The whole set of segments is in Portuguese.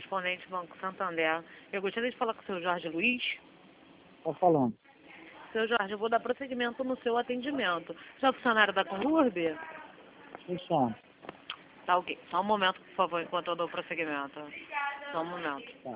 correspondente do Banco Santander. Eu gostaria de falar com o seu Jorge Luiz. Tá falando. Seu Jorge, eu vou dar prosseguimento no seu atendimento. Você é funcionário da Conurb? Funciona. Tá ok. Só um momento, por favor, enquanto eu dou prosseguimento. Só um momento. Tá.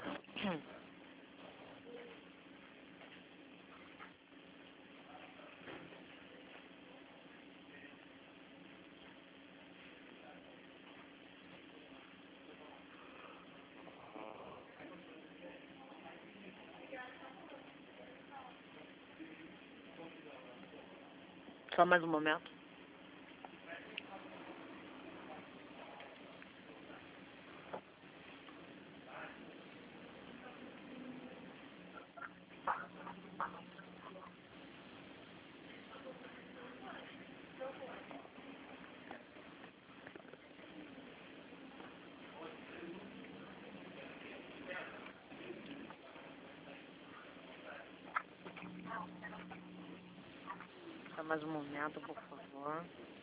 Só mais um momento. Só mais um momento, por favor.